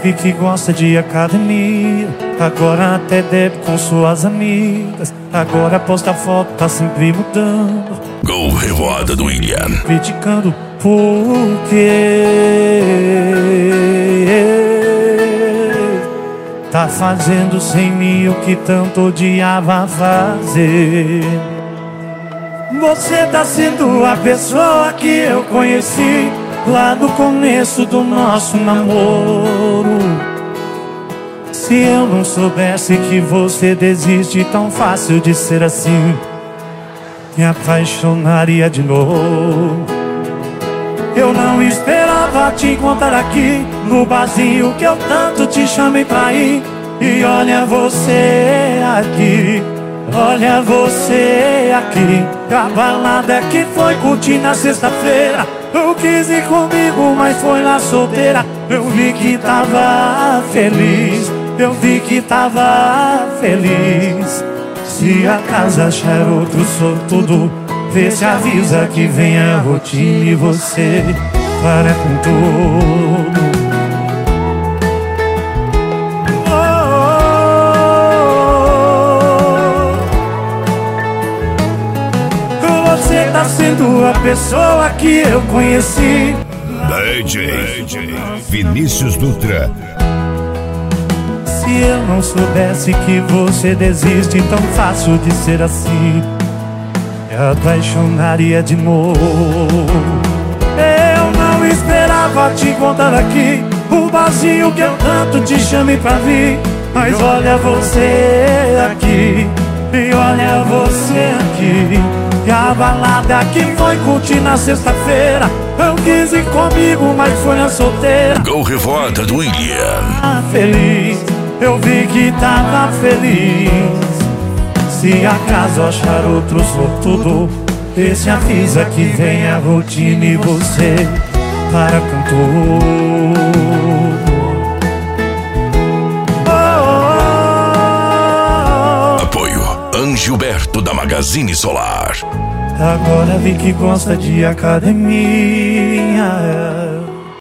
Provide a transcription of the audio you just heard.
vi que gosta de academia. Agora até bebe com suas amigas. Agora posta foto, tá sempre mudando. Gol Revoada do William. Criticando por quê? Tá fazendo sem mim o que tanto odiava fazer. Você tá sendo a pessoa que eu conheci lá no começo do nosso namoro. Se eu não soubesse que você desiste tão fácil de ser assim, me apaixonaria de novo. Eu não esperava te encontrar aqui no barzinho que eu tanto te chamei pra ir. E olha você aqui, olha você aqui. A balada que foi curtir na sexta-feira, eu quis ir comigo, mas foi na solteira. Eu vi que tava feliz, eu vi que tava feliz. Se acaso achar outro sortudo, vê se avisa que vem a rotina e você para com tudo. Você tá sendo a pessoa que eu conheci. DJ Vinícius Dutra. Se eu não soubesse que você desiste tão fácil de ser assim, me apaixonaria de novo. Eu não esperava te encontrar aqui, o barzinho que eu tanto te chamei pra vir. Mas olha você aqui, e olha você aqui. E a balada que foi curtir na sexta-feira, eu quis ir comigo, mas foi na solteira. Gol Revoada do William. Feliz, eu vi que tava feliz. Se acaso achar outro sortudo, vê se avisa que vem a rotina e você para com tudo. Apoio Angilberto da Magazine Solar. Agora vi que gosta de academia.